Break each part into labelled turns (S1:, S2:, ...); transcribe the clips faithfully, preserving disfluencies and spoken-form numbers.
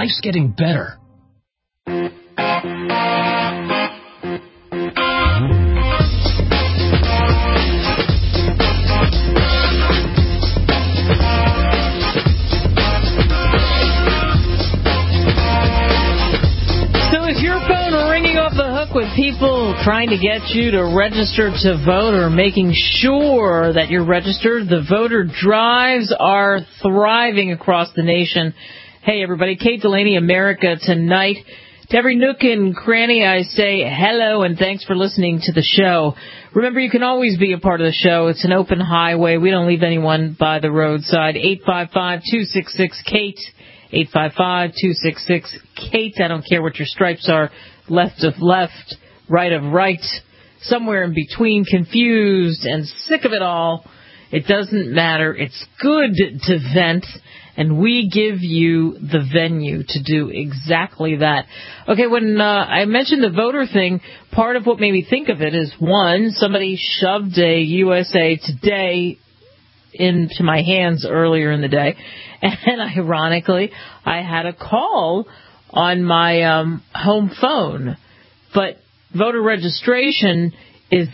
S1: life's getting better.
S2: With people trying to get you to register to vote or making sure that you're registered, the voter drives are thriving across the nation. Hey, everybody, Kate Delaney, America Tonight. To every nook and cranny, I say hello and thanks for listening to the show. Remember, you can always be a part of the show. It's an open highway. We don't leave anyone by the roadside. eight five five, two six six, KATE. eight five five, two six six, KATE. I don't care what your stripes are. Left of left, right of right, somewhere in between, confused and sick of it all. It doesn't matter. It's good to vent, and we give you the venue to do exactly that. Okay, when uh, I mentioned the voter thing, part of what made me think of it is, one, somebody shoved a U S A Today into my hands earlier in the day, and ironically, I had a call on my um, home phone, but voter registration is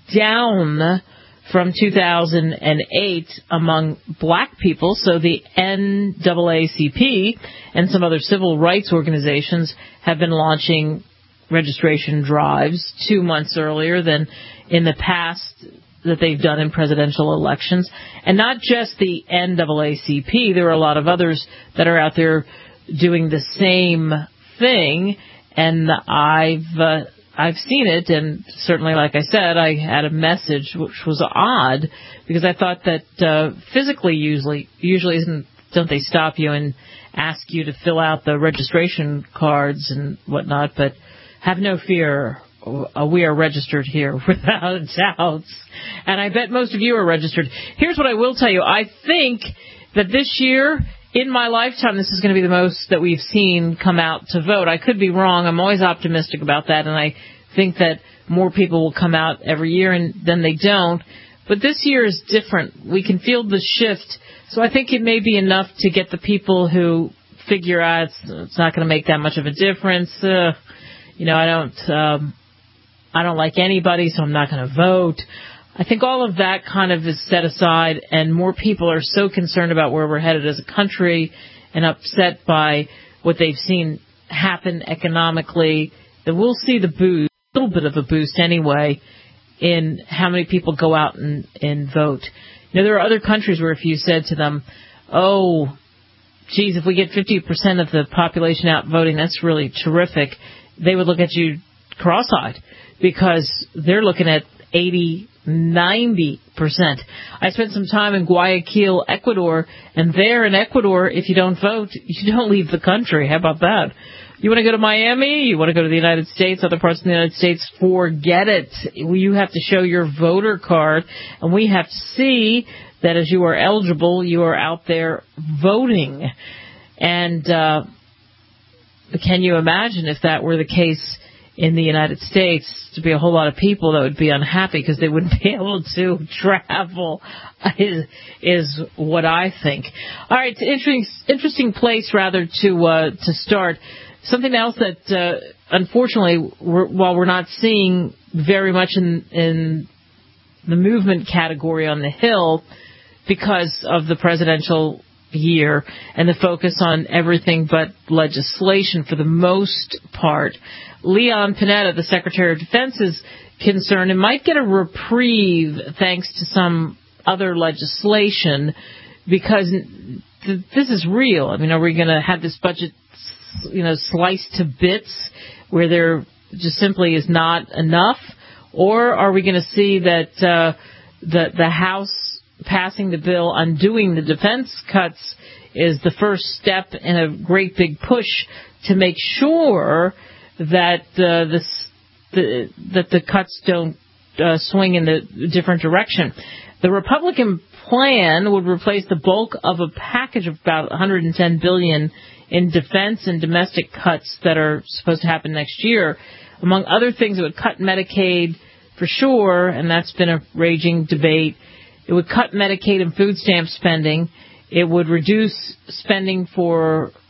S2: down from two thousand eight among black people, so the N double A C P and some other civil rights organizations have been launching registration drives two months earlier than in the past that they've done in presidential elections. And not just the N double A C P, there are a lot of others that are out there doing the same thing, and I've uh, I've seen it, and certainly, like I said, I had a message which was odd because I thought that uh, physically, usually, usually isn't don't they stop you and ask you to fill out the registration cards and whatnot? But have no fear, uh, we are registered here without doubts, and I bet most of you are registered. Here's what I will tell you: I think that this year, in my lifetime, this is going to be the most that we've seen come out to vote. I could be wrong. I'm always optimistic about that, and I think that more people will come out every year and then they don't. But this year is different. We can feel the shift. So I think it may be enough to get the people who figure out it's, it's not going to make that much of a difference. Uh, you know, I don't, um, I don't like anybody, so I'm not going to vote. I think all of that kind of is set aside, and more people are so concerned about where we're headed as a country and upset by what they've seen happen economically that we'll see the boost, a little bit of a boost anyway, in how many people go out and, and vote. You know, there are other countries where if you said to them, oh, geez, if we get fifty percent of the population out voting, that's really terrific, they would look at you cross-eyed because they're looking at eighty, ninety percent. I spent some time in Guayaquil, Ecuador, and there in Ecuador, if you don't vote, you don't leave the country. How about that? You want to go to Miami? You want to go to the United States, other parts of the United States? Forget it. You have to show your voter card, and we have to see that as you are eligible, you are out there voting. And uh, can you imagine if that were the case in the United States? To be a whole lot of people that would be unhappy because they wouldn't be able to travel is, is what I think. All right, interesting, interesting place rather to uh, to start. Something else that uh, unfortunately, we're, while we're not seeing very much in, in the movement category on the Hill because of the presidential year and the focus on everything but legislation for the most part, Leon Panetta, the Secretary of Defense, is concerned and might get a reprieve thanks to some other legislation because th- this is real. I mean, are we going to have this budget, you know, sliced to bits where there just simply is not enough? Or are we going to see that uh, the the House passing the bill undoing the defense cuts is the first step in a great big push to make sure that uh, this, the that the cuts don't uh, swing in the different direction? The Republican plan would replace the bulk of a package of about one hundred ten billion dollars in defense and domestic cuts that are supposed to happen next year. Among other things, it would cut Medicaid for sure, and that's been a raging debate. It would cut Medicaid and food stamp spending. It would reduce spending for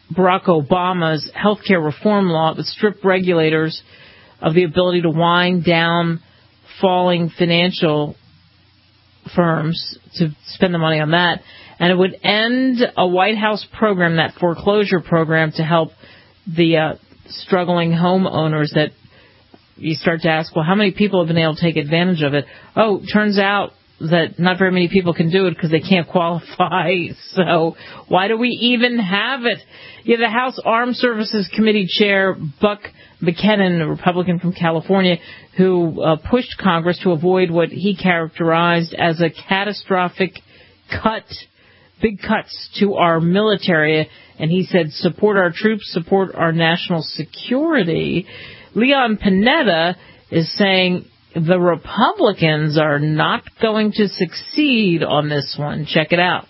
S2: Barack Obama's health care reform law. It would strip regulators of the ability to wind down falling financial firms to spend the money on that. And it would end a White House program, that foreclosure program, to help the uh, struggling homeowners that you start to ask, well, how many people have been able to take advantage of it? Oh, turns out that not very many people can do it because they can't qualify. So why do we even have it? Yeah, the House Armed Services Committee Chair, Buck McKinnon, a Republican from California, who uh, pushed Congress to avoid what he characterized as a catastrophic cut, big cuts to our military. And he said, support our troops, support our national security. Leon Panetta is saying the Republicans are not going to succeed on this one. Check it out.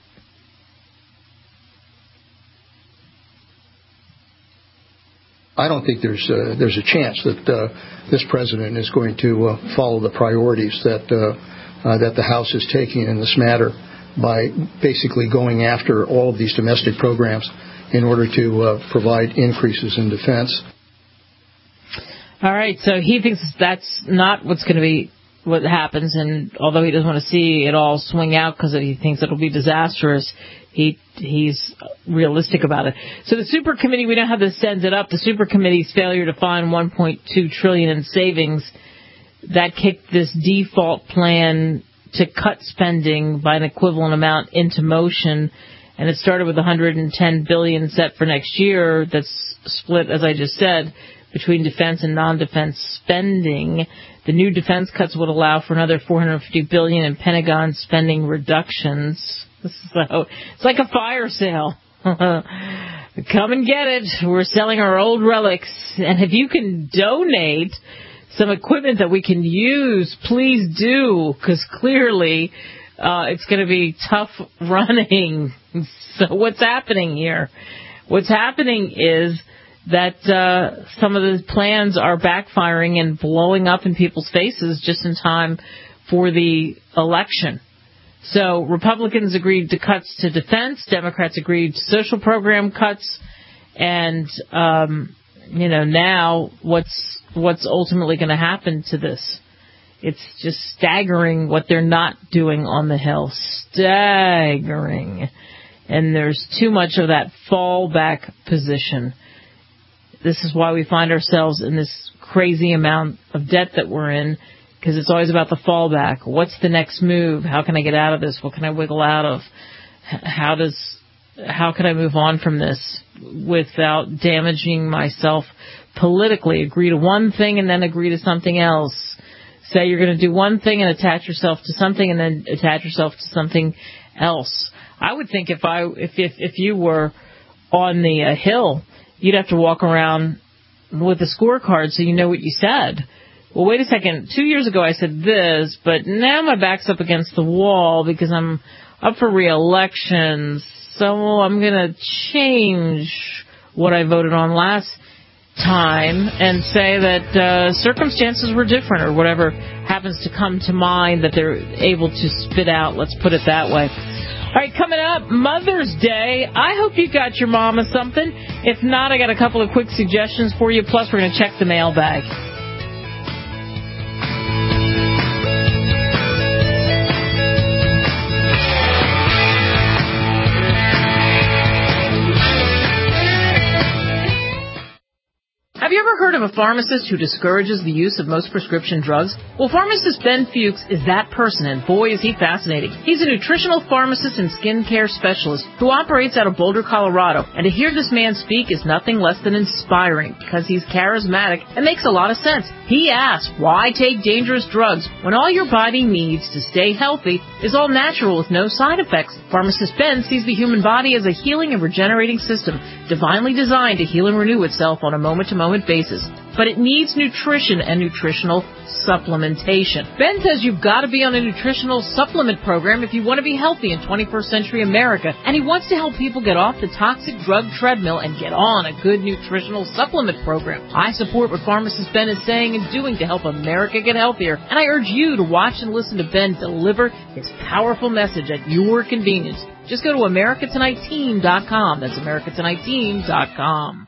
S1: I don't think there's uh, there's a chance that uh, this president is going to uh, follow the priorities that uh, uh, that the House is taking in this matter by basically going after all of these domestic programs in order to uh, provide increases in defense.
S2: All right, so he thinks that's not what's going to be what happens, and although he doesn't want to see it all swing out because he thinks it'll be disastrous, he he's realistic about it. So the super committee, we know how this ends it up. The super committee's failure to find one point two trillion dollars in savings, that kicked this default plan to cut spending by an equivalent amount into motion, and it started with one hundred ten billion dollars set for next year. That's split, as I just said, between defense and non-defense spending. The new defense cuts would allow for another four hundred fifty billion dollars in Pentagon spending reductions. So it's like a fire sale. Come and get it. We're selling our old relics. And if you can donate some equipment that we can use, please do, because clearly uh, it's going to be tough running. So what's happening here? What's happening is that uh, some of the plans are backfiring and blowing up in people's faces just in time for the election. So Republicans agreed to cuts to defense, Democrats agreed to social program cuts, and um, you know now what's what's ultimately going to happen to this? It's just staggering what they're not doing on the Hill. Staggering. And there's too much of that fallback position. This is why we find ourselves in this crazy amount of debt that we're in, because it's always about the fallback. What's the next move? How can I get out of this? What can I wiggle out of? How does, how can I move on from this without damaging myself politically? Agree to one thing and then agree to something else. Say you're going to do one thing and attach yourself to something and then attach yourself to something else. I would think if I, if, if, if you were on the uh, Hill, you'd have to walk around with a scorecard so you know what you said. Well, wait a second. Two years ago I said this, but now my back's up against the wall because I'm up for re-election. So I'm going to change what I voted on last time and say that uh, circumstances were different or whatever happens to come to mind that they're able to spit out. Let's put it that way. All right, coming up, Mother's Day. I hope you got your mama something. If not, I got a couple of quick suggestions for you. Plus, we're going to check the mailbag. Have you ever heard of a pharmacist who discourages the use of most prescription drugs? Well, pharmacist Ben Fuchs is that person, and boy, is he fascinating. He's a nutritional pharmacist and skincare specialist who operates out of Boulder, Colorado. And to hear this man speak is nothing less than inspiring, because he's charismatic and makes a lot of sense. He asks, why take dangerous drugs when all your body needs to stay healthy is all natural with no side effects? Pharmacist Ben sees the human body as a healing and regenerating system, divinely designed to heal and renew itself on a moment-to-moment basis. But it needs nutrition and nutritional supplementation. Ben says you've got to be on a nutritional supplement program if you want to be healthy in twenty-first century America, and he wants to help people get off the toxic drug treadmill and get on a good nutritional supplement program. I support what pharmacist Ben is saying and doing to help America get healthier, and I urge you to watch and listen to Ben deliver his powerful message at your convenience. Just go to America Tonight Team dot com. That's America Tonight Team dot com.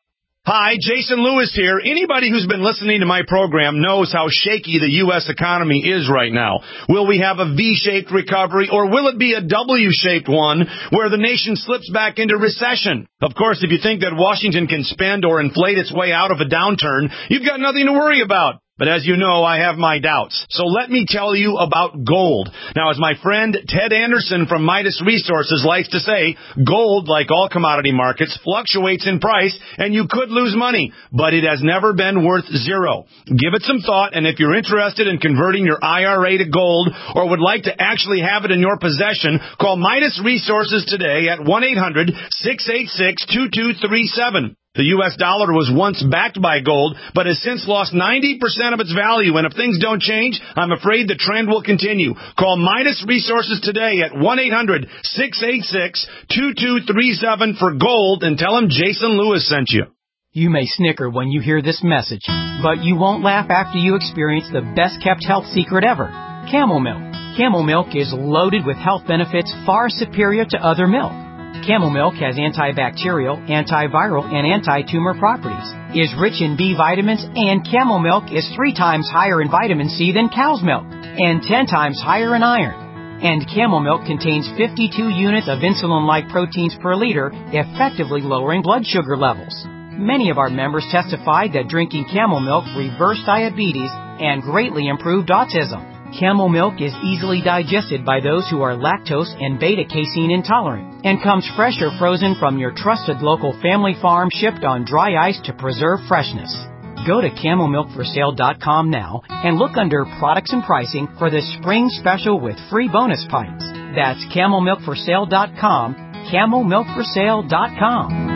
S3: Hi, Jason Lewis here. Anybody who's been listening to my program knows how shaky the U S economy is right now. Will we have a V-shaped recovery, or will it be a W-shaped one where the nation slips back into recession? Of course, if you think that Washington can spend or inflate its way out of a downturn, you've got nothing to worry about. But as you know, I have my doubts. So let me tell you about gold. Now, as my friend Ted Anderson from Midas Resources likes to say, gold, like all commodity markets, fluctuates in price, and you could lose money, but it has never been worth zero. Give it some thought, and if you're interested in converting your I R A to gold or would like to actually have it in your possession, call Midas Resources today at one eight hundred six eight six two two three seven. The U S dollar was once backed by gold, but has since lost ninety percent of its value. And if things don't change, I'm afraid the trend will continue. Call Midas Resources today at one eight hundred six eight six two two three seven for gold and tell them Jason Lewis sent you.
S4: You may snicker when you hear this message, but you won't laugh after you experience the best-kept health secret ever, Camel Milk. Camel Milk is loaded with health benefits far superior to other milk. Camel Milk has antibacterial, antiviral, and anti-tumor properties, is rich in B vitamins, and Camel Milk is three times higher in vitamin C than cow's milk, and ten times higher in iron. And Camel Milk contains fifty-two units of insulin-like proteins per liter, effectively lowering blood sugar levels. Many of our members testified that drinking Camel Milk reversed diabetes and greatly improved autism. Camel Milk is easily digested by those who are lactose and beta-casein intolerant and comes fresh or frozen from your trusted local family farm, shipped on dry ice to preserve freshness. Go to camel milk for sale dot com now and look under products and pricing for the spring special with free bonus pints. That's camel milk for sale dot com, camel milk for sale dot com.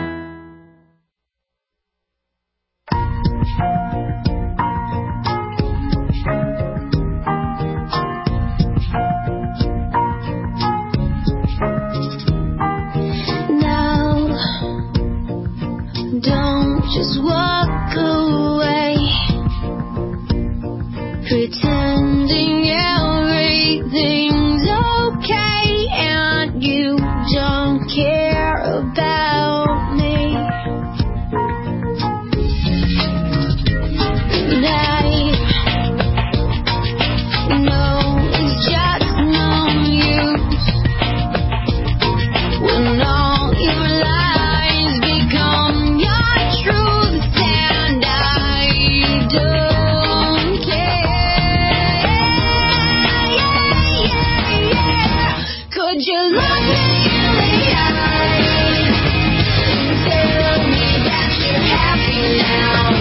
S5: Just walk away, pretending everything's okay, and you don't care about me. And I know it's just no use when all your lies become your truth, and I don't care. Yeah, yeah, yeah. Could you look me in the eye and tell me that you're happy now?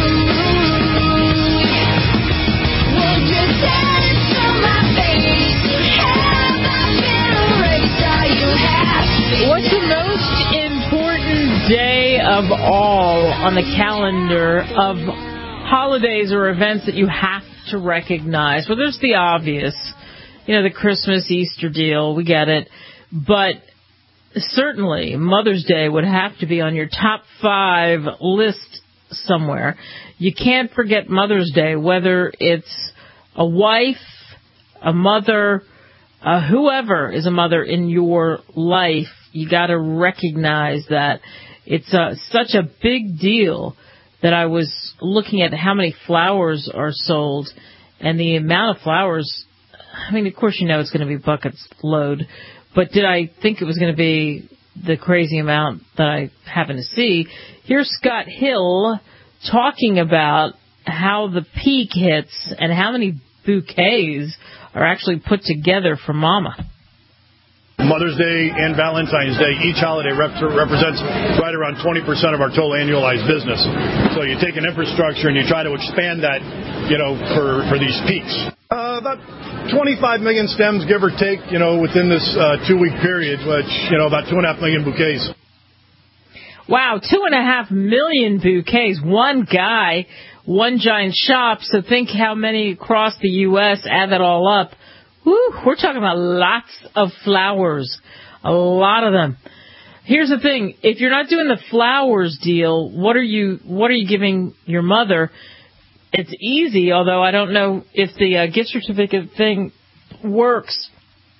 S5: Ooh, yeah. Would you tell it to my face? Or have I been erased? Are you happy?
S2: What's the most important day of all on the calendar of holidays or events that you have to recognize? Well, there's the obvious, you know, the Christmas, Easter deal. We get it. But certainly Mother's Day would have to be on your top five list somewhere. You can't forget Mother's Day, whether it's a wife, a mother, uh, whoever is a mother in your life. You got to recognize that it's uh, such a big deal that I was looking at how many flowers are sold, and the amount of flowers. I mean, of course, you know it's going to be buckets load, but did I think it was going to be the crazy amount that I happen to see? Here's Scott Hill talking about how the peak hits and how many bouquets are actually put together for Mama.
S6: Mother's Day and Valentine's Day, each holiday rep- represents right around twenty percent of our total annualized business. So you take an infrastructure and you try to expand that, you know, for, for these peaks. Uh, about twenty-five million stems, give or take, you know, within this uh, two-week period, which, you know, about two and a half million bouquets.
S2: Wow, two and a half million bouquets. One guy, one giant shop. So think how many across the U S, add that all up. Woo, we're talking about lots of flowers, a lot of them. Here's the thing: if you're not doing the flowers deal, what are you what are you giving your mother? It's easy, although I don't know if the uh, gift certificate thing works.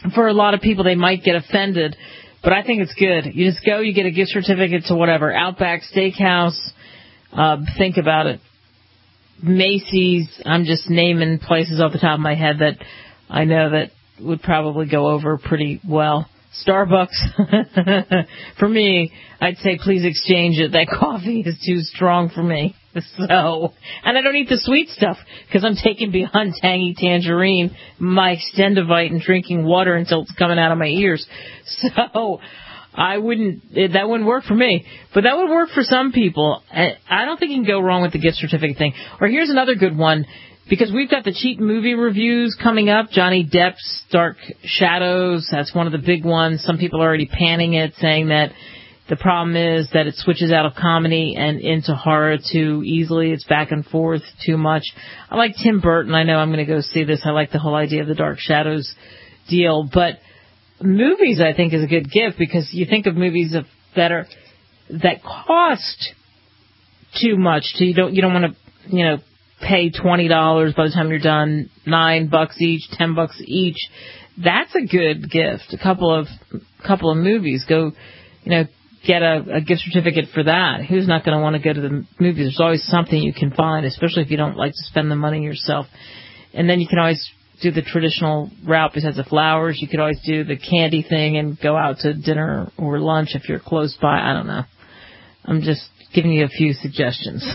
S2: for a lot of people, they might get offended, but I think it's good. You just go, you get a gift certificate to whatever, Outback Steakhouse, uh, think about it. Macy's, I'm just naming places off the top of my head that I know that would probably go over pretty well. Starbucks, for me, I'd say please exchange it. That coffee is too strong for me. So, and I don't eat the sweet stuff because I'm taking beyond tangy tangerine, my Extendivite, and drinking water until it's coming out of my ears. So, I wouldn't, that wouldn't work for me. But that would work for some people. I don't think you can go wrong with the gift certificate thing. Or here's another good one. Because we've got the cheap movie reviews coming up. Johnny Depp's Dark Shadows, that's one of the big ones. Some people are already panning it, saying that the problem is that it switches out of comedy and into horror too easily. It's back and forth too much. I like Tim Burton. I know I'm going to go see this. I like the whole idea of the Dark Shadows deal. But movies, I think, is a good gift because you think of movies of, that are that cost too much. To, you don't you don't want to, you know, pay twenty dollars by the time you're done, nine bucks each, ten bucks each. That's a good gift. A couple of couple of movies. Go, you know, get a, a gift certificate for that. Who's not going to want to go to the movies? There's always something you can find, especially if you don't like to spend the money yourself. And then you can always do the traditional route besides the flowers. You could always do the candy thing and go out to dinner or lunch if you're close by. I don't know. I'm just giving you a few suggestions.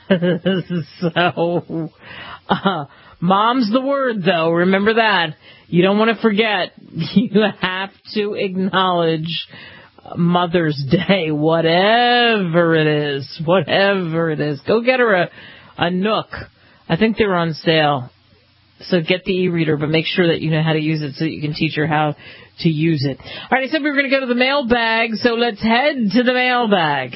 S2: So, uh, mom's the word, though. Remember that. You don't want to forget. You have to acknowledge Mother's Day, whatever it is. Whatever it is. Go get her a, a Nook. I think they're on sale. So get the e-reader, but make sure that you know how to use it so that you can teach her how to use it. All right, I said we were going to go to the mailbag, so let's head to the mailbag.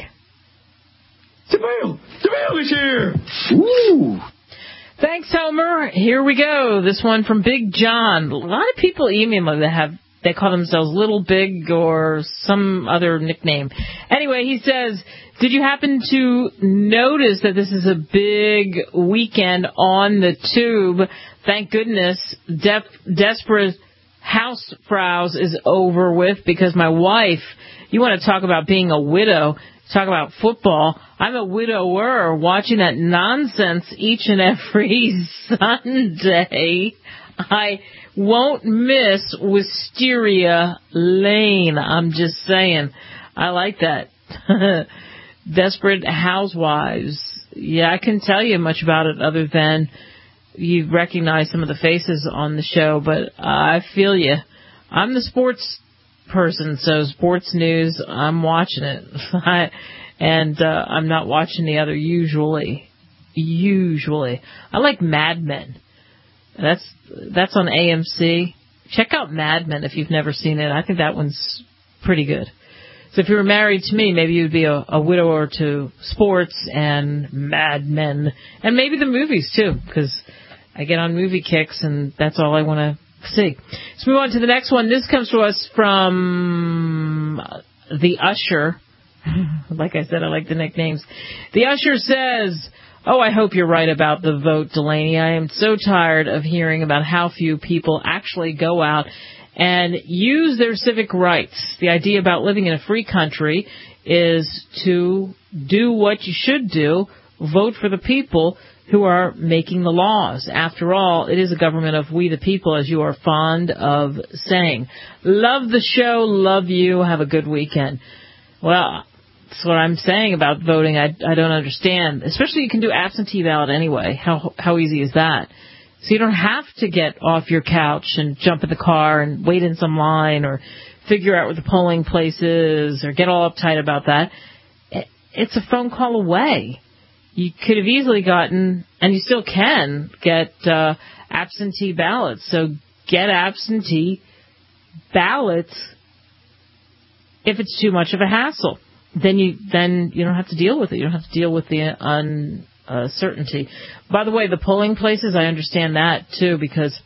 S7: The mail! The mail is here! Woo!
S2: Thanks, Homer. Here we go. This one from Big John. A lot of people email me that have, they call themselves Little Big or some other nickname. Anyway, he says, did you happen to notice that this is a big weekend on the tube? Thank goodness Def- Desperate Housefraus is over with because my wife, you want to talk about being a widow, talk about football. I'm a widower watching that nonsense each and every Sunday. I won't miss Wisteria Lane. I'm just saying. I like that. Desperate Housewives. Yeah, I couldn't tell you much about it other than you recognize some of the faces on the show, but uh, I feel you. I'm the sports person, so sports news, I'm watching it. I, and uh, I'm not watching the other usually. Usually. I like Mad Men. That's that's on A M C. Check out Mad Men if you've never seen it. I think that one's pretty good. So if you were married to me, maybe you'd be a, a widower to sports and Mad Men. And maybe the movies, too, because I get on movie kicks, and that's all I want to see. Let's move on to the next one. This comes to us from The Usher. Like I said, I like the nicknames. The Usher says, oh, I hope you're right about the vote, Delaney. I am so tired of hearing about how few people actually go out and use their civic rights. The idea about living in a free country is to do what you should do, vote for the people who are making the laws. After all, it is a government of we the people, as you are fond of saying. Love the show. Love you. Have a good weekend. Well, that's what I'm saying about voting. I, I don't understand. Especially you can do absentee ballot anyway. How how easy is that? So you don't have to get off your couch and jump in the car and wait in some line or figure out where the polling place is or get all uptight about that. It's a phone call away. You could have easily gotten, and you still can, get uh, absentee ballots. So get absentee ballots if it's too much of a hassle. Then you then you don't have to deal with it. You don't have to deal with the uncertainty. By the way, the polling places, I understand that, too, because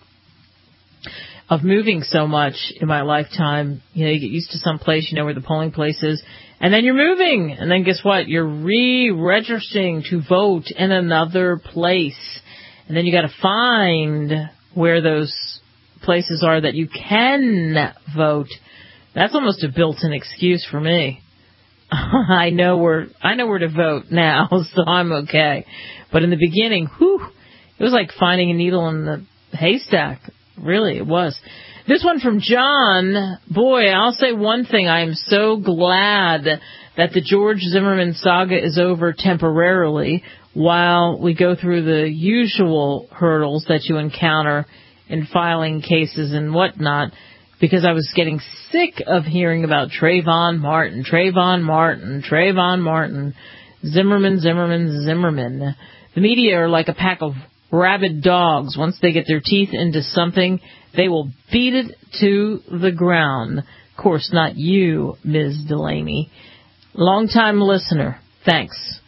S2: of moving so much in my lifetime. You know, you get used to some place, you know where the polling place is, and then you're moving. And then guess what? You're re-registering to vote in another place. And then you got to find where those places are that you can vote, that's almost a built-in excuse for me. I know where I know where to vote now, so I'm okay. But in the beginning, whew, it was like finding a needle in the haystack. Really, it was. This one from John. Boy, I'll say one thing. I am so glad that the George Zimmerman saga is over temporarily while we go through the usual hurdles that you encounter in filing cases and whatnot, because I was getting sick of hearing about Trayvon Martin, Trayvon Martin, Trayvon Martin, Zimmerman, Zimmerman, Zimmerman. The media are like a pack of rabid dogs. Once they get their teeth into something, they will beat it to the ground. Of course, not you, Miz Delaney. Long-time listener. Thanks.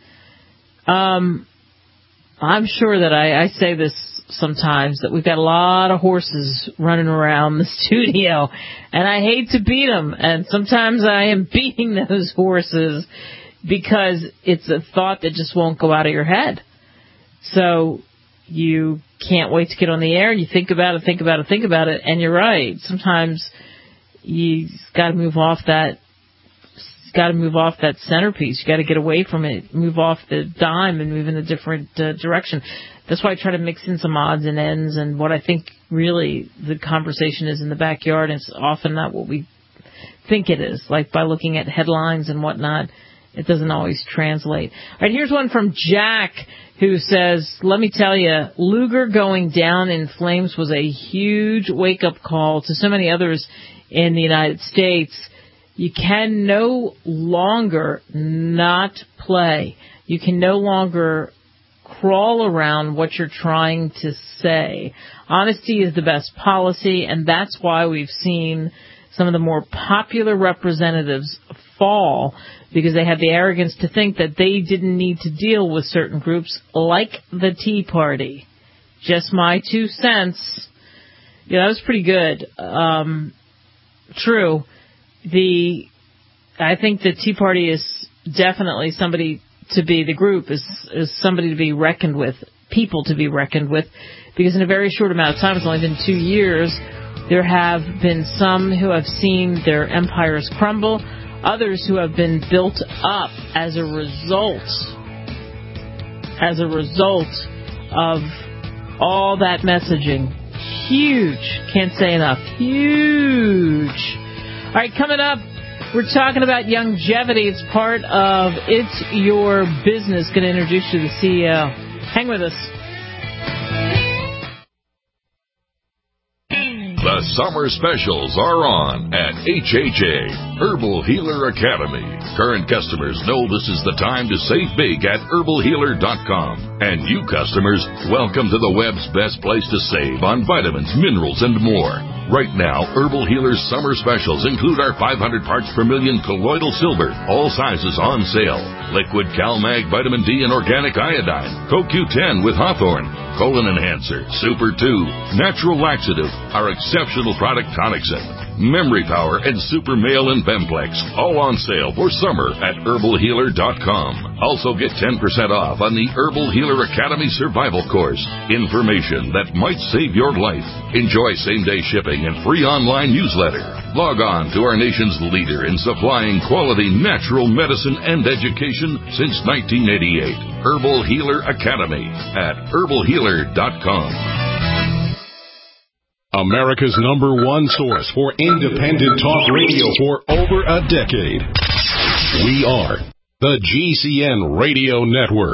S2: Um, I'm sure that I, I say this sometimes, that we've got a lot of horses running around the studio, and I hate to beat them, and sometimes I am beating those horses because it's a thought that just won't go out of your head. So you can't wait to get on the air, and you think about it, think about it, think about it, and you're right. Sometimes you got to move off that got to move off that centerpiece. You got to get away from it, move off the dime, and move in a different uh, direction. That's why I try to mix in some odds and ends, and what I think really the conversation is in the backyard. And it's often not what we think it is. Like by looking at headlines and whatnot, it doesn't always translate. All right, here's one from Jack, who says, let me tell you, Lugar going down in flames was a huge wake-up call to so many others in the United States. You can no longer not play. You can no longer crawl around what you're trying to say. Honesty is the best policy, and that's why we've seen some of the more popular representatives fall, because they had the arrogance to think that they didn't need to deal with certain groups like the Tea Party. Just my two cents. Yeah, that was pretty good. Um, true. The, I think the Tea Party is definitely somebody to be, the group is, is somebody to be reckoned with, people to be reckoned with, because in a very short amount of time, it's only been two years, there have been some who have seen their empires crumble, others who have been built up as a result, as a result of all that messaging. Huge. Can't say enough. Huge. All right, coming up, we're talking about longevity. It's part of It's Your Business. Going to introduce you to the C E O. Hang with us.
S8: The summer specials are on at H H A, Herbal Healer Academy. Current customers know this is the time to save big at herbal healer dot com. And new customers, welcome to the web's best place to save on vitamins, minerals, and more. Right now, Herbal Healer's summer specials include our five hundred parts per million colloidal silver, all sizes on sale. Liquid CalMag Vitamin D and Organic Iodine, Co Q ten with Hawthorne, Colon Enhancer, Super two, Natural Laxative, our exceptional product Tonic-Sin, Memory Power, and Super Male and Bemplex, all on sale for summer at herbal healer dot com. Also get ten percent off on the Herbal Healer Academy Survival Course. Information that might save your life. Enjoy same-day shipping and free online newsletter. Log on to our nation's leader in supplying quality natural medicine and education since nineteen eighty-eight. Herbal Healer Academy at herbal healer dot com.
S9: America's number one source for independent talk radio for over a decade. We are the G C N Radio Network.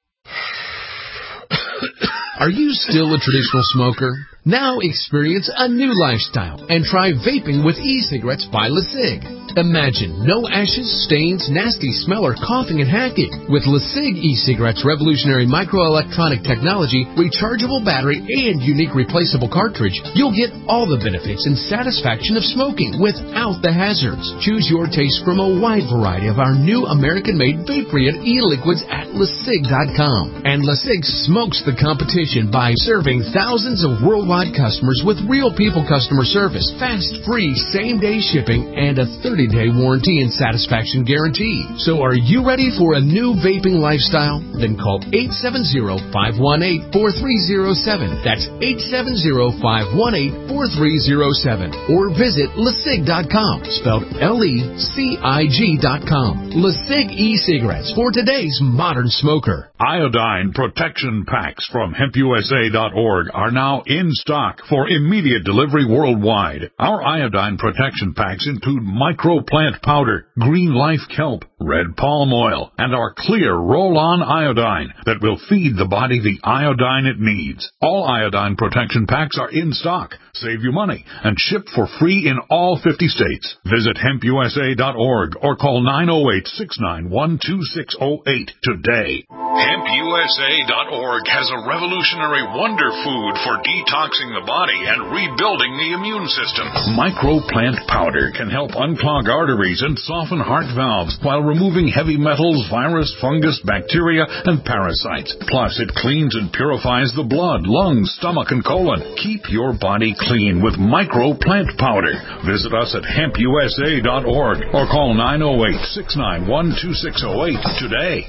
S10: Are you still a traditional smoker? Now experience a new lifestyle and try vaping with e-cigarettes by LeSig. Imagine no ashes, stains, nasty smell, or coughing and hacking. With LeSig e-cigarettes' revolutionary microelectronic technology, rechargeable battery, and unique replaceable cartridge, you'll get all the benefits and satisfaction of smoking without the hazards. Choose your taste from a wide variety of our new American-made vape-free e-liquids at LeSig dot com. And LeSig smokes the competition by serving thousands of worldwide customers with real people customer service, fast, free, same-day shipping, and a thirty thirty-day warranty and satisfaction guarantee. So are you ready for a new vaping lifestyle? Then call eight seven zero, five one eight, four three zero seven. That's eight seven zero, five one eight, four three zero seven. Or visit lecig dot com, spelled L E C I G dot com. LeCig e-cigarettes for today's modern smoker.
S11: Iodine protection packs from hemp U S A dot org are now in stock for immediate delivery worldwide. Our iodine protection packs include microplant powder, green life kelp, red palm oil, and our clear roll-on iodine that will feed the body the iodine it needs. All iodine protection packs are in stock, save you money, and ship for free in all fifty states. Visit hemp U S A dot org or call nine oh eight, six nine one, two six oh eight today.
S8: hemp U S A dot org has a revolutionary wonder food for detoxing the body and rebuilding the immune system.
S11: Microplant powder can help unclog arteries and soften heart valves while removing heavy metals, virus, fungus, bacteria, and parasites. Plus, it cleans and purifies the blood, lungs, stomach, and colon. Keep your body clean with Microplant powder. Visit us at hemp U S A dot org or call nine oh eight, six nine one, two six oh eight today.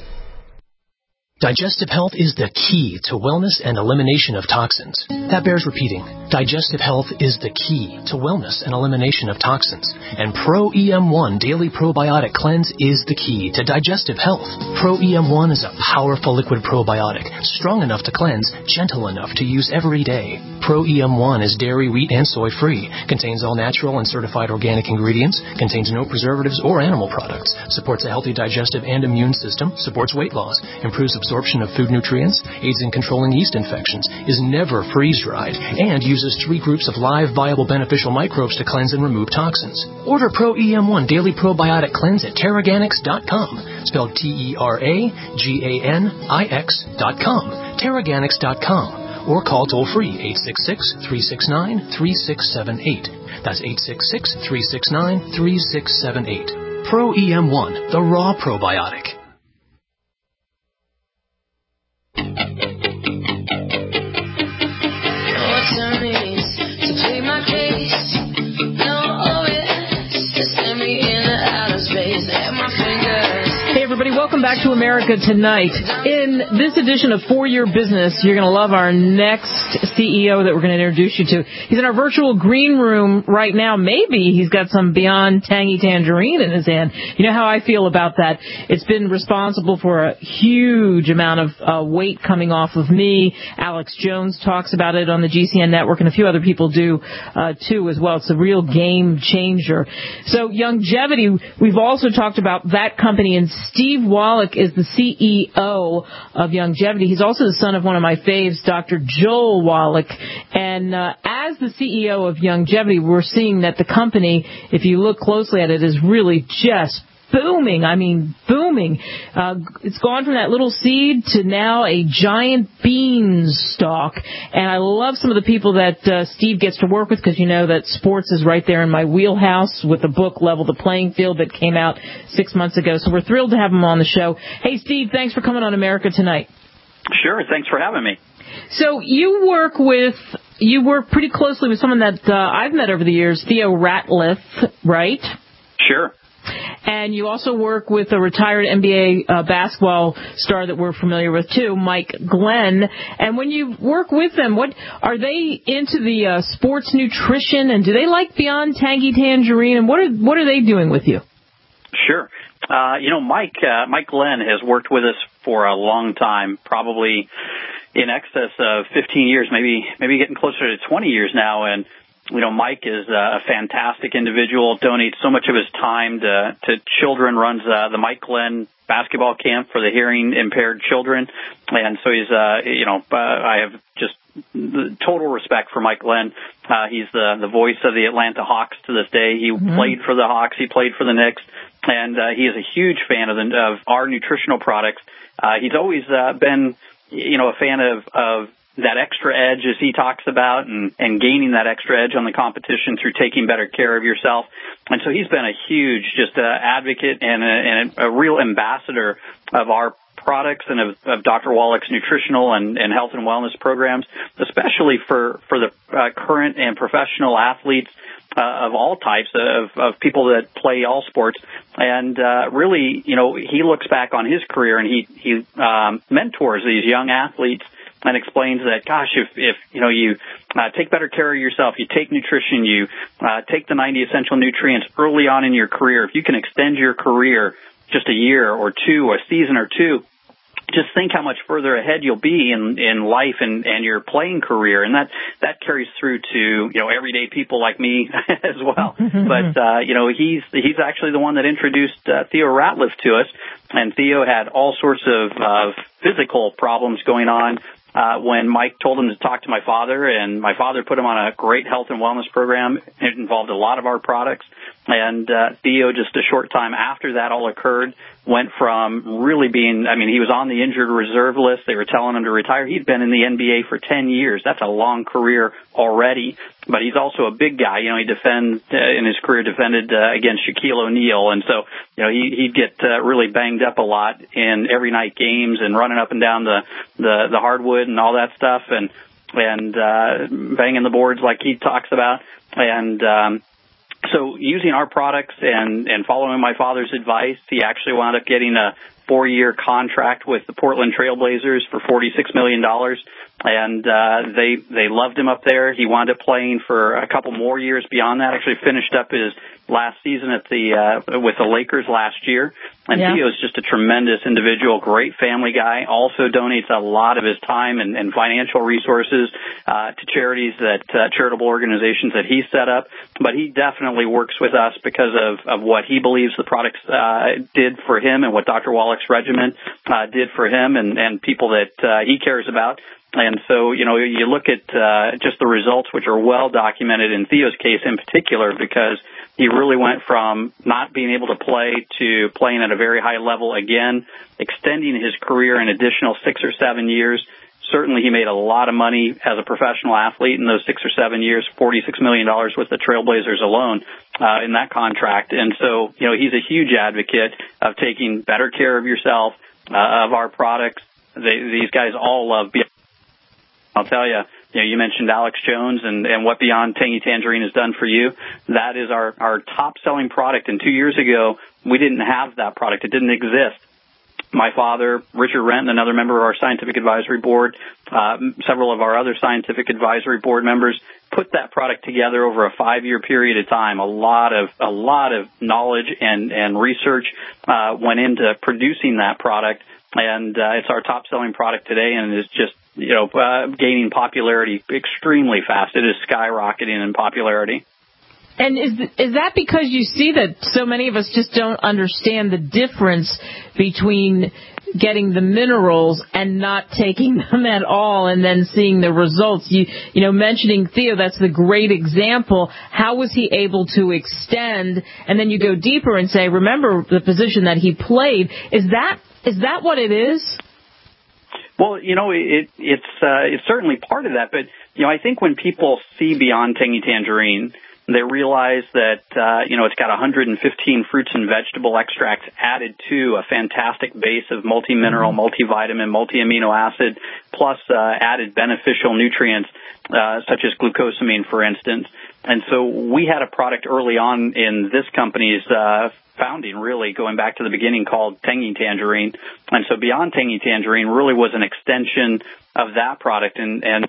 S12: Digestive health is the key to wellness and elimination of toxins. That bears repeating. Digestive health is the key to wellness and elimination of toxins. And Pro E M one Daily Probiotic Cleanse is the key to digestive health. Pro E M one is a powerful liquid probiotic, strong enough to cleanse, gentle enough to use every day. Pro E M one is dairy, wheat, and soy free, contains all natural and certified organic ingredients, contains no preservatives or animal products, supports a healthy digestive and immune system, supports weight loss, improves absorption of food nutrients, aids in controlling yeast infections, is never freeze-dried, and uses three groups of live, viable, beneficial microbes to cleanse and remove toxins. Order Pro E M one Daily Probiotic Cleanse at Terraganix dot com, spelled T E R A G A N I X dot com, Terraganix dot com. Or call toll-free eight six six, three six nine, three six seven eight. That's eight six six, three six nine, three six seven eight. Pro E M one, the raw probiotic.
S2: Welcome back to America Tonight. In this edition of For Your Business, you're going to love our next C E O that we're going to introduce you to. He's in our virtual green room right now. Maybe he's got some Beyond Tangy Tangerine in his hand. You know how I feel about that. It's been responsible for a huge amount of uh, weight coming off of me. Alex Jones talks about it on the G C N network, and a few other people do uh, too as well. It's a real game changer. So Youngevity, we've also talked about that company, and Steve Wallach is the C E O of Youngevity. He's also the son of one of my faves, Doctor Joel Wallach. And uh, as the C E O of Youngevity, we're seeing that the company, if you look closely at it, is really just booming. I mean, booming. Uh, it's gone from that little seed to now a giant beanstalk. And I love some of the people that uh, Steve gets to work with, because you know that sports is right there in my wheelhouse with the book Level the Playing Field that came out six months ago. So we're thrilled to have him on the show. Hey, Steve, thanks for coming on America Tonight.
S13: Sure. Thanks for having me.
S2: So you work with, you work pretty closely with someone that uh, I've met over the years, Theo Ratliff, right?
S13: Sure.
S2: And you also work with a retired N B A uh, basketball star that we're familiar with too, Mike Glenn. And when you work with them, what are they into the uh, sports nutrition, and do they like Beyond Tangy Tangerine? And what are what are they doing with you?
S13: Sure. Uh, you know, Mike uh, Mike Glenn has worked with us for a long time, probably in excess of fifteen years, maybe maybe getting closer to twenty years now, and you know, Mike is a fantastic individual, donates so much of his time to, to children, runs uh, the Mike Glenn basketball camp for the hearing impaired children. And so he's, uh, you know, uh, I have just total respect for Mike Glenn. Uh, he's the, the voice of the Atlanta Hawks to this day. He mm-hmm. played for the Hawks. He played for the Knicks. And uh, he is a huge fan of, the, of our nutritional products. Uh, he's always uh, been, you know, a fan of, of that extra edge, as he talks about, and, and gaining that extra edge on the competition through taking better care of yourself. And so he's been a huge just uh, advocate and a, and a real ambassador of our products and of, of Doctor Wallach's nutritional and, and health and wellness programs, especially for, for the uh, current and professional athletes uh, of all types, of, of people that play all sports. And uh, really, you know, he looks back on his career and he, he um, mentors these young athletes and explains that, gosh, if, if you know, you uh, take better care of yourself, you take nutrition, you uh, take the ninety essential nutrients early on in your career, if you can extend your career just a year or two, a season or two, just think how much further ahead you'll be in, in life and, and your playing career. And that, that carries through to, you know, everyday people like me as well. But, uh, you know, he's, he's actually the one that introduced uh, Theo Ratliff to us. And Theo had all sorts of, of physical problems going on. Uh, when Mike told him to talk to my father, and my father put him on a great health and wellness program. It involved a lot of our products. And uh, Theo, just a short time after that all occurred, went from really being, I mean, he was on the injured reserve list. They were telling him to retire. He'd been in the N B A for ten years. That's a long career already. But he's also a big guy. You know, he defends, uh, in his career, defended uh, against Shaquille O'Neal. And so, you know, he, he'd get uh, really banged up a lot in every night games and running up and down the, the, the hardwood and all that stuff and, and uh, banging the boards like he talks about. And, um, So using our products and, and following my father's advice, he actually wound up getting a four-year contract with the Portland Trailblazers for forty-six million dollars. And uh, they they loved him up there. He wound up playing for a couple more years beyond that. Actually finished up his last season at the uh, with the Lakers last year. And yeah. Theo's just a tremendous individual, great family guy. Also donates a lot of his time and, and financial resources uh, to charities that uh, charitable organizations that he set up. But he definitely works with us because of, of what he believes the products uh, did for him and what Doctor Wallach's regimen uh, did for him and, and people that uh, he cares about. And so, you know, you look at uh, just the results, which are well documented in Theo's case in particular, because he really went from not being able to play to playing at a very high level again, extending his career an additional six or seven years. Certainly he made a lot of money as a professional athlete in those six or seven years, forty-six million dollars with the Trailblazers alone uh, in that contract. And so, you know, he's a huge advocate of taking better care of yourself, uh, of our products. They, these guys all love Beyond. I'll tell you, you know, you mentioned Alex Jones and, and what Beyond Tangy Tangerine has done for you. That is our, our top-selling product. And two years ago, we didn't have that product. It didn't exist. My father, Richard Renton, another member of our scientific advisory board, uh, several of our other scientific advisory board members put that product together over a five-year period of time. A lot of a lot of knowledge and, and research uh, went into producing that product. And uh, it's our top-selling product today, and it's just, you know, uh, gaining popularity extremely fast. It is skyrocketing in popularity.
S2: And is is that because you see that so many of us just don't understand the difference between getting the minerals and not taking them at all and then seeing the results? You you know, mentioning Theo, that's the great example. How was he able to extend? And then you go deeper and say, remember the position that he played. Is that is that what it is?
S13: Well, you know, it, it's uh, it's certainly part of that. But, you know, I think when people see Beyond Tangy Tangerine, they realize that, uh, you know, it's got one hundred fifteen fruits and vegetable extracts added to a fantastic base of multi-mineral, multivitamin, multi-amino acid, plus uh, added beneficial nutrients uh, such as glucosamine, for instance. And so we had a product early on in this company's uh, founding, really, going back to the beginning, called Tangy Tangerine. And so Beyond Tangy Tangerine really was an extension of that product and, and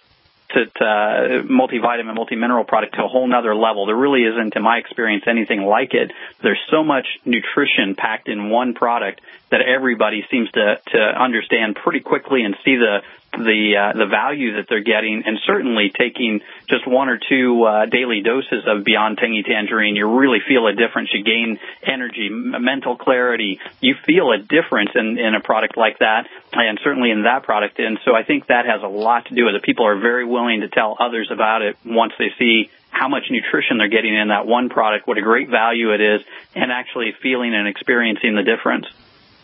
S13: to, to uh, multivitamin, multi-mineral product to a whole nother level. There really isn't, in my experience, anything like it. There's so much nutrition packed in one product that everybody seems to, to understand pretty quickly and see the the uh, the value that they're getting. And certainly taking just one or two uh, daily doses of Beyond Tangy Tangerine, you really feel a difference. You gain energy, mental clarity. You feel a difference in, in a product like that, and certainly in that product. And so I think that has a lot to do with it. People are very willing to tell others about it once they see how much nutrition they're getting in that one product, what a great value it is, and actually feeling and experiencing the difference.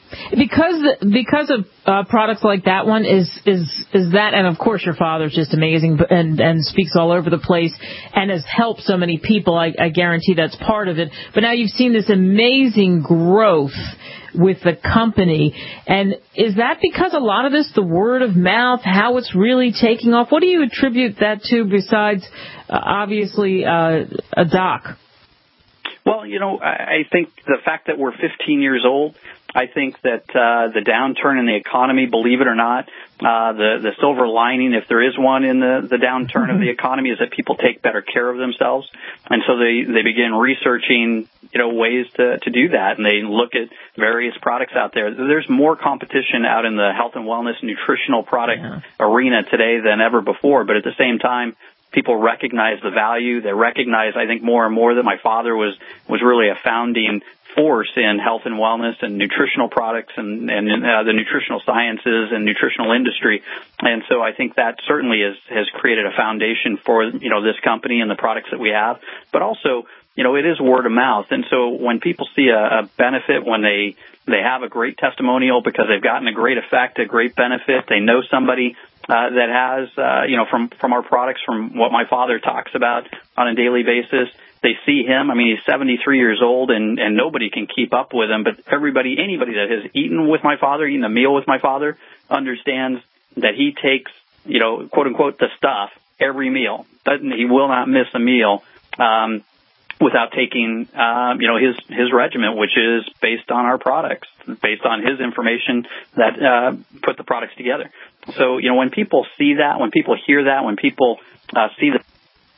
S2: Because because of uh, products like that one is is is that, and of course your father's just amazing and and speaks all over the place and has helped so many people. I, I guarantee that's part of it. But now you've seen this amazing growth with the company, and is that because a lot of this, the word of mouth, how it's really taking off? What do you attribute that to besides uh, obviously uh, a doc?
S13: Well, you know, I think the fact that we're fifteen years old, I think that uh, the downturn in the economy, believe it or not, uh, the, the silver lining, if there is one in the, the downturn of the economy, is that people take better care of themselves. And so they, they begin researching, you know, ways to, to do that. And they look at various products out there. There's more competition out in the health and wellness nutritional product yeah. arena today than ever before. But at the same time, people recognize the value. They recognize, I think, more and more that my father was, was really a founding force in health and wellness and nutritional products and, and uh, the nutritional sciences and nutritional industry. And so I think that certainly is, has created a foundation for, you know, this company and the products that we have. But also, you know, it is word of mouth. And so when people see a, a benefit, when they, they have a great testimonial because they've gotten a great effect, a great benefit, they know somebody Uh, that has, uh, you know, from, from our products, from what my father talks about on a daily basis. They see him. I mean, he's seventy-three years old, and, and nobody can keep up with him. But everybody, anybody that has eaten with my father, eaten a meal with my father, understands that he takes, you know, quote unquote, the stuff every meal. Doesn't he will not miss a meal um, without taking, um, you know, his his regimen, which is based on our products, based on his information that uh, put the products together. So, you know, when people see that, when people hear that, when people uh, see that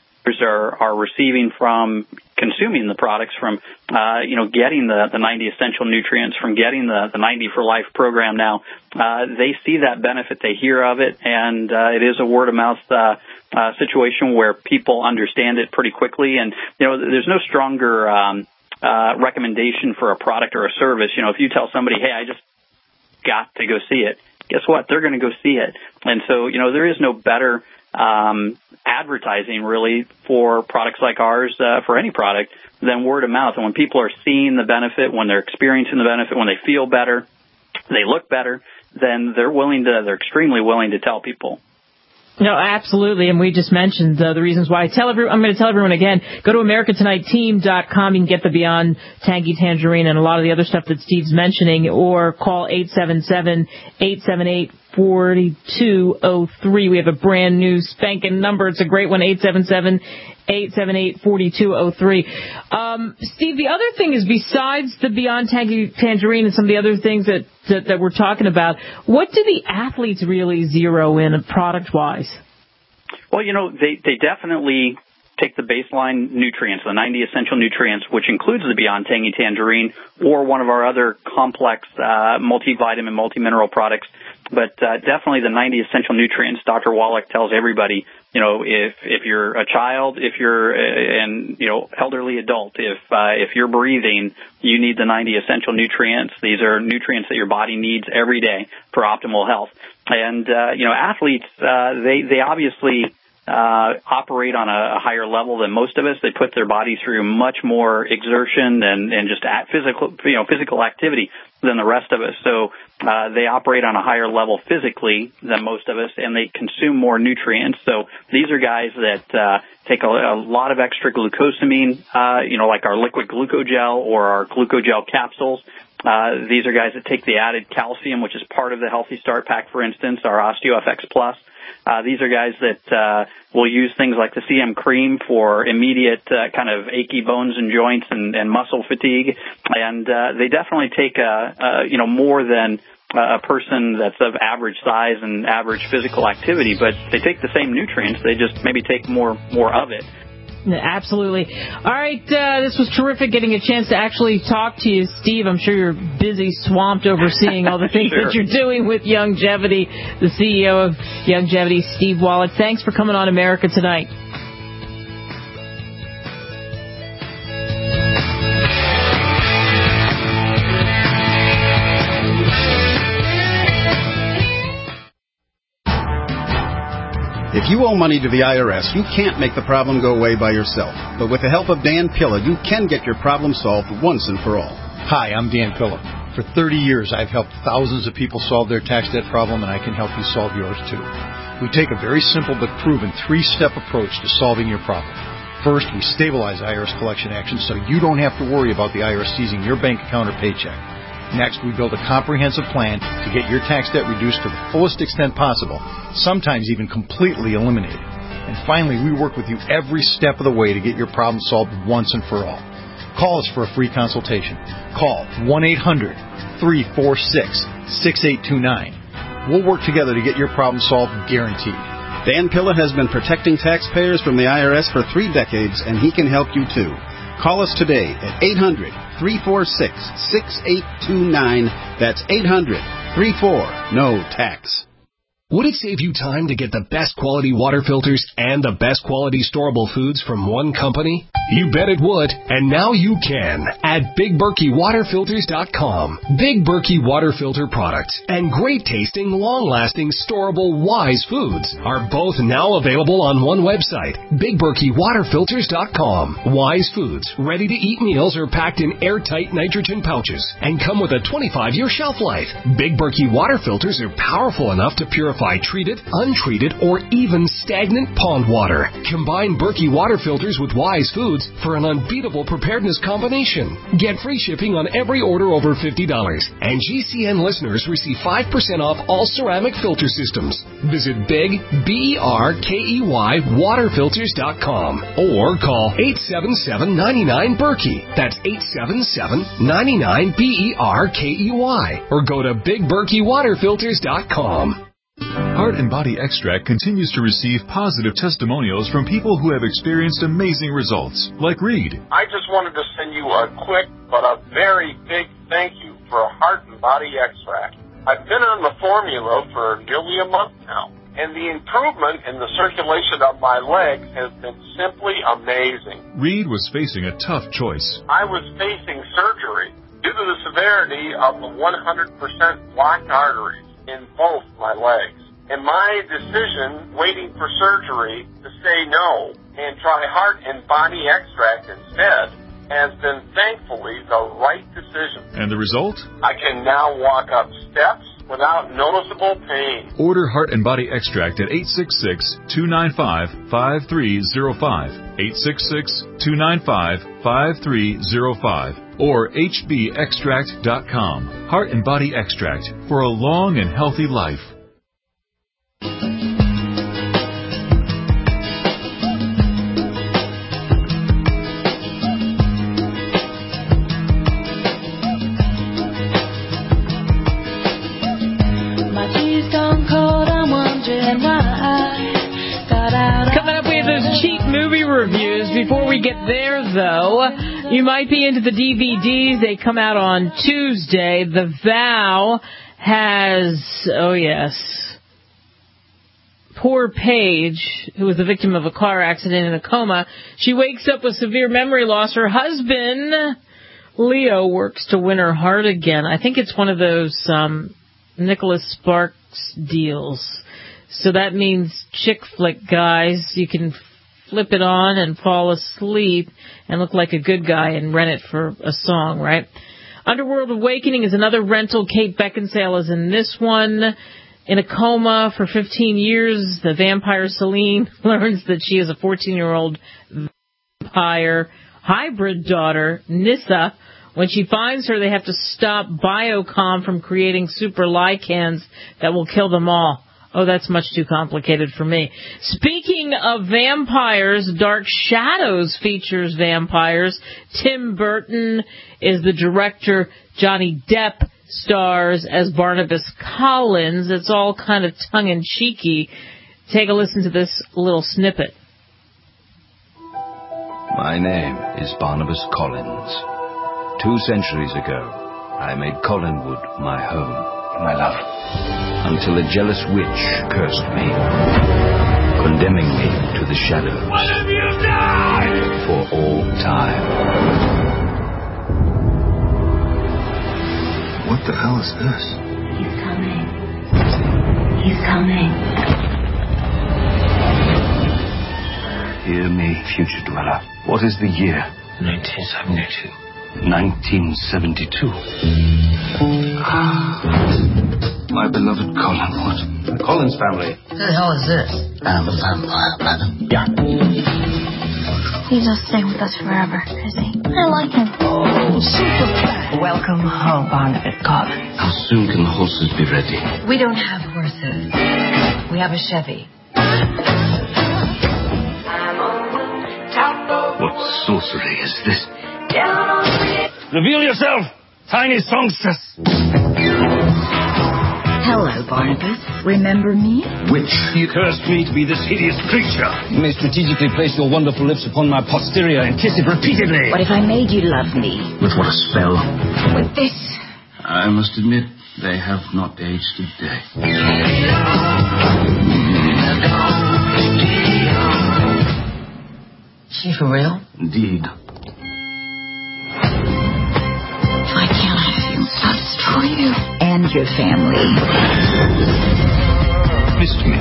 S13: are are receiving from consuming the products, from uh, you know getting the, the ninety essential nutrients, from getting the, the ninety for Life program now, uh, they see that benefit, they hear of it, and uh, it is a word of mouth uh, uh, situation where people understand it pretty quickly. And you know, there's no stronger um, uh, recommendation for a product or a service. You know, if you tell somebody, hey, I just got to go see it, guess what? They're going to go see it. And so, you know, there is no better um, advertising really for products like ours, uh, for any product, than word of mouth. And when people are seeing the benefit, when they're experiencing the benefit, when they feel better, they look better, then they're willing to, they're extremely willing to tell people.
S2: No, absolutely, and we just mentioned uh, the reasons why. Tell every, I'm going to tell everyone again, go to America Tonight Team dot com. You can get the Beyond Tangy Tangerine and a lot of the other stuff that Steve's mentioning, or call eight seven seven, eight seven eight, four two zero three. We have a brand new spanking number. It's a great one, eight seven seven, eight seven eight, four two zero three. Um, Steve, the other thing is, besides the Beyond Tangy Tangerine and some of the other things that, that, that we're talking about, what do the athletes really zero in product-wise?
S13: Well, you know, they, they definitely take the baseline nutrients, the ninety essential nutrients, which includes the Beyond Tangy Tangerine or one of our other complex uh, multivitamin, multimineral products. But uh, definitely the ninety essential nutrients. Doctor Wallach tells everybody, you know, if if you're a child, if you're an you know elderly adult, if uh, if you're breathing, you need the ninety essential nutrients. These are nutrients that your body needs every day for optimal health. And uh, you know, athletes, uh, they they obviously uh, operate on a, a higher level than most of us. They put their body through much more exertion and and just at physical you know physical activity than the rest of us. So uh, they operate on a higher level physically than most of us, and they consume more nutrients. So these are guys that uh, take a, a lot of extra glucosamine, uh, you know, like our liquid glucogel or our glucogel capsules. Uh, these are guys that take the added calcium, which is part of the Healthy Start Pack, for instance, our OsteoFX Plus. Uh, these are guys that uh, will use things like the C M cream for immediate uh, kind of achy bones and joints and, and muscle fatigue, and uh, they definitely take a, a you know more than a person that's of average size and average physical activity, but they take the same nutrients. They just maybe take more more of it.
S2: Absolutely. All right, uh, this was terrific getting a chance to actually talk to you, Steve. I'm sure you're busy, swamped, overseeing all the things
S13: sure.
S2: that you're doing with Youngevity. The C E O of Youngevity, Steve Wallach. Thanks for coming on America Tonight.
S14: If you owe money to the I R S, you can't make the problem go away by yourself. But with the help of Dan Pilla, you can get your problem solved once and for all.
S15: Hi, I'm Dan Pilla. For thirty years, I've helped thousands of people solve their tax debt problem, and I can help you solve yours too. We take a very simple but proven three-step approach to solving your problem. First, we stabilize I R S collection actions so you don't have to worry about the I R S seizing your bank account or paycheck. Next, we build a comprehensive plan to get your tax debt reduced to the fullest extent possible, sometimes even completely eliminated. And finally, we work with you every step of the way to get your problem solved once and for all. Call us for a free consultation. Call one eight hundred, three four six, six eight two nine. We'll work together to get your problem solved, guaranteed.
S14: Dan Pilla has been protecting taxpayers from the I R S for three decades, and he can help you too. Call us today at eight hundred, three four six, six eight two nine. That's eight hundred, three four, N O tax.
S16: Would it save you time to get the best quality water filters and the best quality storable foods from one company? You bet it would, and now you can at Big Berkey Water Filters dot com. Big Berkey Water Filter products and great tasting, long-lasting, storable Wise foods are both now available on one website, Big Berkey Water Filters dot com. Wise foods, ready-to-eat meals are packed in airtight nitrogen pouches and come with a twenty-five year shelf life. Big Berkey Water Filters are powerful enough to purify treated, untreated, or even stagnant pond water. Combine Berkey Water Filters with Wise foods for an unbeatable preparedness combination. Get free shipping on every order over fifty dollars. And G C N listeners receive five percent off all ceramic filter systems. Visit Big, B E R K E Y, Water Filters dot com or call eight seven seven, nine nine, Berkey. That's eight seven seven, nine nine, B E R K E Y. Or go to Big Berkey Water Filters dot com.
S17: Heart and Body Extract continues to receive positive testimonials from people who have experienced amazing results, like Reed.
S18: I just wanted to send you a quick but a very big thank you for Heart and Body Extract. I've been on the formula for nearly a month now, and the improvement in the circulation of my legs has been simply amazing.
S17: Reed was facing a tough choice.
S18: I was facing surgery due to the severity of the one hundred percent blocked arteries in both my legs. And my decision, waiting for surgery, to say no and try Heart and Body Extract instead, has been thankfully the right decision.
S17: And the result?
S18: I can now walk up steps without noticeable pain.
S17: Order Heart and Body Extract at eight six six, two nine five, five three zero five, eight six six, two nine five, five three zero five, or H B extract dot com. Heart and Body Extract for a long and healthy life.
S2: Coming up, we have those cheap movie reviews. Before we get there, though, you might be into the D V Ds. They come out on Tuesday. The Vow has, oh yes, poor Paige, who was the victim of a car accident in a coma. She wakes up with severe memory loss. Her husband, Leo, works to win her heart again. I think it's one of those um, Nicholas Sparks deals. So that means chick flick, guys. You can flip it on and fall asleep and look like a good guy and rent it for a song, right? Underworld Awakening is another rental. Kate Beckinsale is in this one. In a coma for fifteen years, the vampire Celine learns that she is a fourteen-year-old vampire hybrid daughter, Nissa. When she finds her, they have to stop Biocom from creating super Lycans that will kill them all. Oh, that's much too complicated for me. Speaking of vampires, Dark Shadows features vampires. Tim Burton is the director. Johnny Depp stars as Barnabas Collins. It's all kind of tongue-in-cheeky. Take a listen to this little snippet.
S19: My name is Barnabas Collins. Two centuries ago, I made Collinwood my home. My love. Until a jealous witch cursed me, condemning me to the shadows. One of you die! For all time.
S20: What the hell is this?
S21: He's coming. He's coming.
S19: Hear me, future dweller. What is the year?
S21: nineteen seventy-two.
S19: nineteen seventy-two. My beloved Collinwood. The Collins family.
S21: Who the hell is this?
S19: I'm a vampire, madam. Yeah.
S21: He's not staying with us forever, is he? I like him. Oh, super fat. Welcome home, Barnabas Collins.
S19: How soon can the horses be ready?
S21: We don't have horses. We have a Chevy.
S19: What sorcery is this?
S7: Reveal yourself, tiny songstress.
S21: Hello, Barnabas. Remember me?
S19: Witch.
S7: You cursed me to be this hideous creature.
S19: You may strategically place your wonderful lips upon my posterior and kiss it repeatedly.
S21: What if I made you love me?
S19: With what a spell.
S21: With this.
S19: I must admit, they have not aged a day.
S21: She for real?
S19: Indeed.
S21: I can't have you. I'll destroy you. And your family.
S19: Missed me.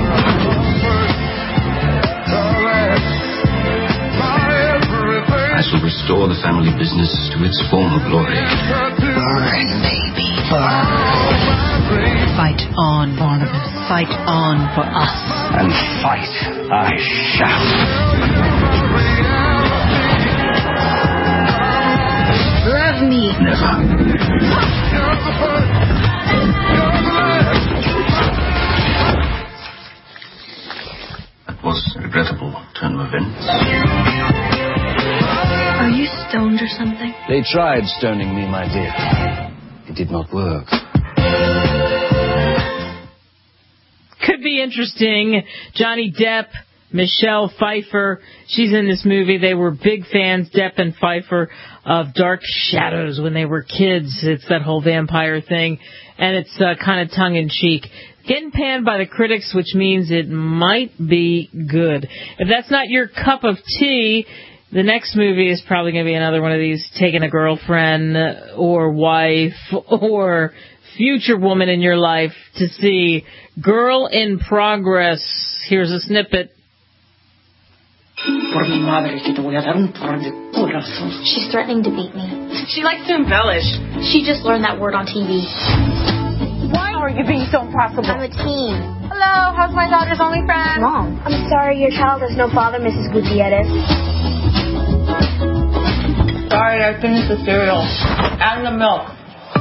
S19: I shall restore the family business to its former glory.
S21: Burn, baby. Burn. Fight on, Barnabas. Fight on for us.
S19: And fight I shall.
S21: Love me.
S19: Never. That was a regrettable turn of events.
S21: Are you stoned or something?
S19: They tried stoning me, my dear. It did not work.
S2: Could be interesting. Johnny Depp, Michelle Pfeiffer, she's in this movie. They were big fans, Depp and Pfeiffer, of Dark Shadows when they were kids. It's that whole vampire thing, and it's uh, kind of tongue-in-cheek. Getting panned by the critics, which means it might be good. If that's not your cup of tea, the next movie is probably going to be another one of these, taking a girlfriend or wife or future woman in your life to see. Girl in Progress. Here's a snippet.
S21: Por mi madre que te voy a dar un par de corazón.
S20: She's threatening to beat me.
S21: She likes to embellish.
S20: She just learned that word on T V.
S21: Why are you being so impossible?
S20: I'm a teen.
S21: Hello, how's my daughter's only friend?
S20: Mom. I'm sorry, your child has no father, Missus Gutierrez.
S21: Sorry, I finished the cereal. And the milk.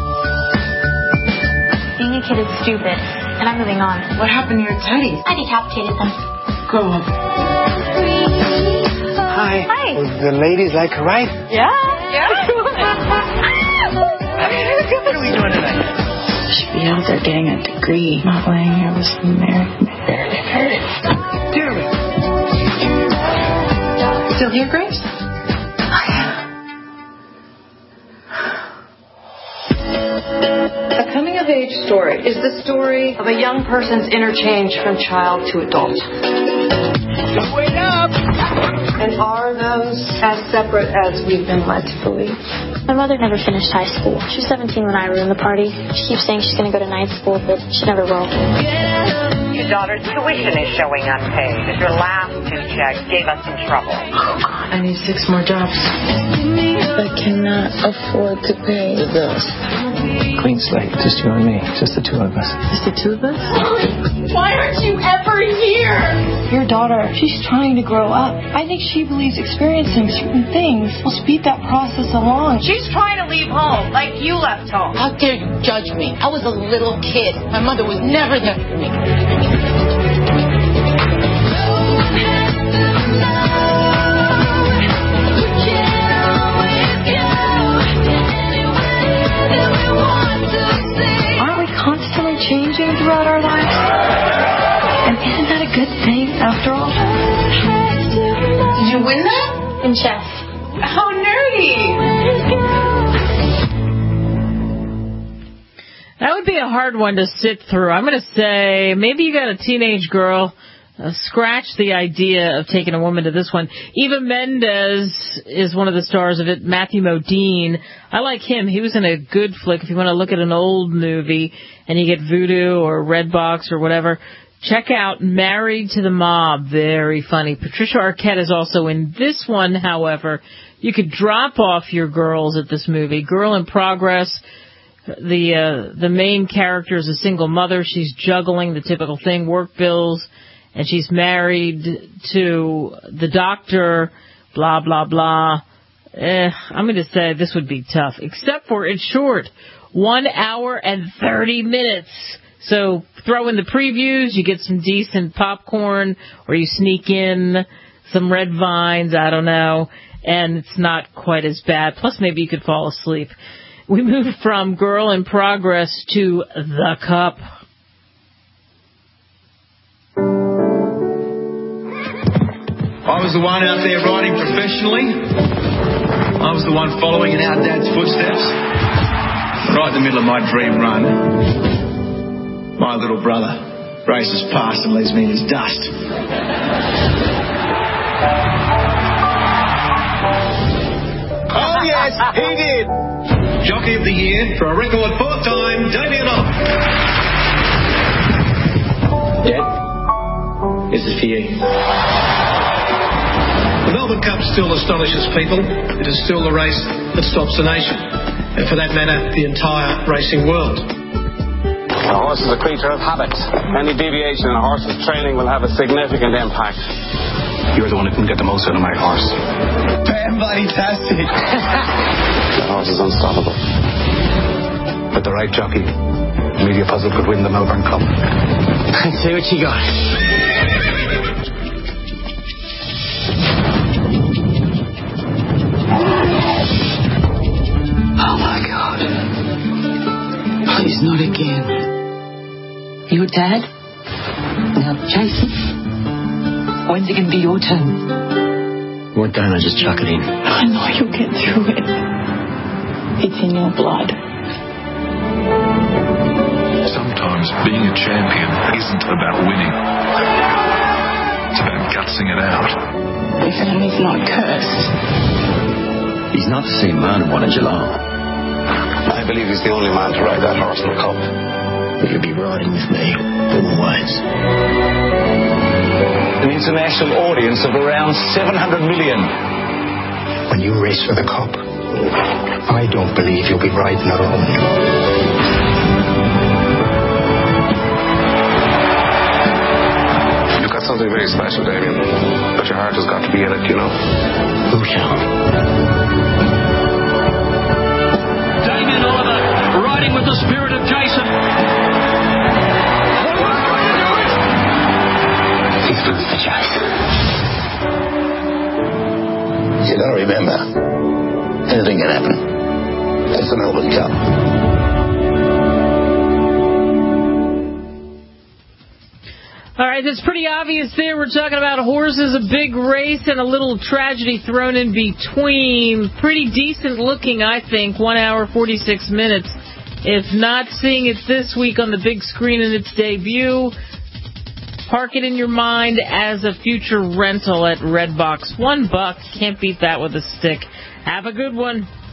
S20: Being a kid is stupid, and I'm moving on.
S21: What happened to your teddies?
S20: I decapitated them.
S21: Grow up. Hi.
S20: Hi.
S21: Well, the ladies like her, right?
S20: Yeah. Yeah.
S21: What are we doing tonight?
S20: Should be out there getting a degree, not laying here with some American.
S21: Barely heard it. Dear me. Still here, Grace? Oh, yeah. A coming-of-age story is the story of a young person's interchange from child to adult. Wait up! And are those as separate as we've been led to believe?
S20: My mother never finished high school. She was seventeen when I ruined the party. She keeps saying she's going to go to night school, but she never will.
S22: Your daughter's tuition is showing unpaid. Your last two checks gave us some trouble.
S21: Oh, God, I need six more jobs. I cannot afford to pay the bills.
S19: Clean slate, just you and me, just the two of us.
S21: Just the two of us?
S20: Why aren't you ever here?
S21: Your daughter, she's trying to grow up. I think she believes experiencing certain things will speed that process along.
S22: She's trying to leave home, like you left home.
S21: How dare you judge me? I was a little kid. My mother was never there for me. Aren't we constantly changing throughout our lives? And isn't that a good thing, after all?
S20: Did you win that? In chess.
S22: How nerdy!
S2: That would be a hard one to sit through. I'm going to say maybe you got a teenage girl. Uh, scratch the idea of taking a woman to this one. Eva Mendes is one of the stars of it. Matthew Modine. I like him. He was in a good flick. If you want to look at an old movie and you get Voodoo or Redbox or whatever, check out Married to the Mob. Very funny. Patricia Arquette is also in this one, however. You could drop off your girls at this movie. Girl in Progress. The uh, the main character is a single mother. She's juggling the typical thing, work bills, and she's married to the doctor, blah, blah, blah. Eh, I'm going to say this would be tough, except for it's short. One hour and thirty minutes. So throw in the previews, you get some decent popcorn, or you sneak in some red vines, I don't know, and it's not quite as bad. Plus, maybe you could fall asleep. We move from Girl in Progress to The Cup.
S1: I was the one out there riding professionally. I was the one following in our dad's footsteps. Right in the middle of my dream run, my little brother races past and leaves me in his dust. Oh yes, he did! Jockey of the Year for a record fourth time, Damien Oliver. Dad, this is for you. The Melbourne Cup still astonishes people. It is still the race that stops the nation, and for that matter, the entire racing world.
S3: A horse is a creature of habit. Any deviation in a horse's training will have a significant impact.
S1: You're the one who can get the most out of my horse. Fantastic.
S3: That horse is unstoppable.
S1: With the right jockey, Media Puzzle could win the Melbourne Cup. Let's see what you got.
S23: Oh my God. Please, not again. Your dad? Now, Jason? When's it going to be your turn?
S1: What don't I just chuck it in?
S23: I know you'll get through it. It's in your blood.
S17: Sometimes being a champion isn't about winning. It's about gutsing it out.
S23: Your family's not cursed.
S19: He's not the same man who won in Geelong.
S3: I believe he's the only man to ride that horse in the Cup.
S23: But you'll be riding with me, always.
S1: An international audience of around seven hundred million.
S23: When you race for the Cup, I don't believe you'll be riding alone.
S3: You've got something very special, Damien. But your heart has got to be in it, you know.
S23: Who shall?
S1: Damien Oliver, riding with the spirit of Jason.
S23: He's good for Jason.
S3: You gotta remember, anything can happen. It's the Melbourne Cup.
S2: All right, it's pretty obvious there. We're talking about horses, a big race, and a little tragedy thrown in between. Pretty decent looking, I think. One hour, forty-six minutes. If not seeing it this week on the big screen in its debut, park it in your mind as a future rental at Redbox. One buck. Can't beat that with a stick. Have a good one.